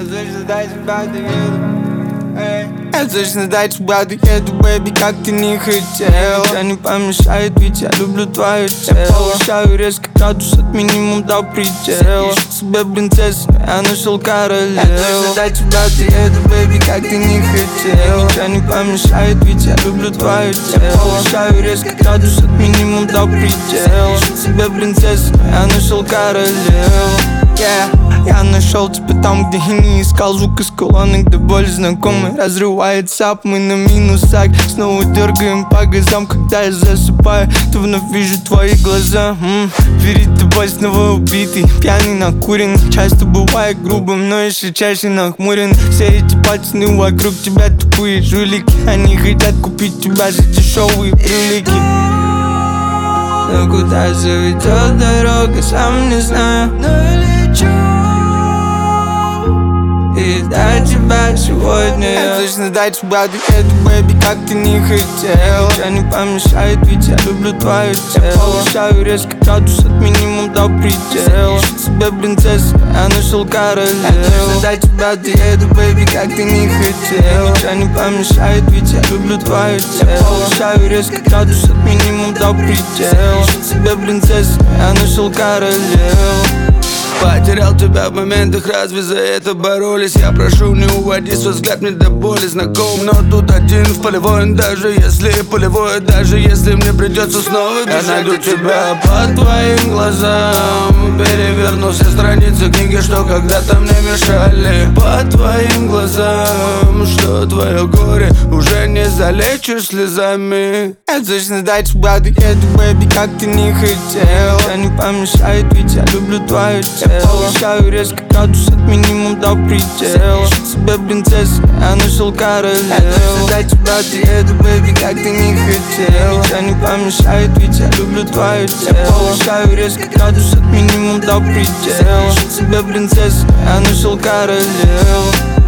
точно дай тебя доеду. Я точно дай тебя доеду, бэби, как ты не хотел. Ничего не помешает, ведь я люблю твое тело. Я повышаю резко градус от минимум до предела. Ищу себе принцессу, я нашел королеву. Я точно дай тебя доеду, бэби, как ты не хотел. Ничего не помешает, ведь я люблю твое тело. Я повышаю резко градус от минимум до предела. Ищу себе принцессу, я нашел королеву. Я нашел тебя там, где я не искал. Звук из колонны, где боль знакомый разрывает сап, мы на минусах. Снова дергаем по газам, когда я засыпаю. То вновь вижу твои глаза. Перед тобой снова убитый, пьяный, накурен. Часто бывает грубым, но еще чаще нахмурен. Все эти пацаны вокруг тебя тупые жулики. Они хотят купить тебя за дешевые прилики. Но куда заведет дорога, сам не знаю. Но лечу и до тебя сегодня. Я точно до тебя доеду, бэби, как ты не хотел. Ничего не помешает, ведь я люблю твое тело. Я повышаю резко градус от минимум до предела. Ищу себе принцессу, я нашел королеву. Я точно до тебя доеду, бэби, как ты не хотел. Ничего не помешает, ведь я люблю твое тело. Я повышаю резко градус от минимум до предела. Ищу себе принцессу, я нашел королеву. Потерял тебя в моментах, разве за это боролись? Я прошу, не уводи свой взгляд, мне до боли знаком. Но тут один в полевой, даже если полевой, даже если мне придется снова бежать. Я найду тебя по твоим глазам, переверну все страницы книги, что когда-то мне мешали. По твоим глазам, что твое горе уже не залечишь слезами. Я точно до тебя доеду, бэби, как ты не хотел. Ничего не помешает, ведь я люблю твое тело. Я повышаю резко градус от минимум до предела. Ищу себе принцессу, я нашел королеву. Я точно до тебя доеду, бэби, как ты не хотел. Ничего не помешает, ведь я люблю твое тело. Я повышаю резко градус от минимум до предела. Ищу себе принцессу, я нашел королеву.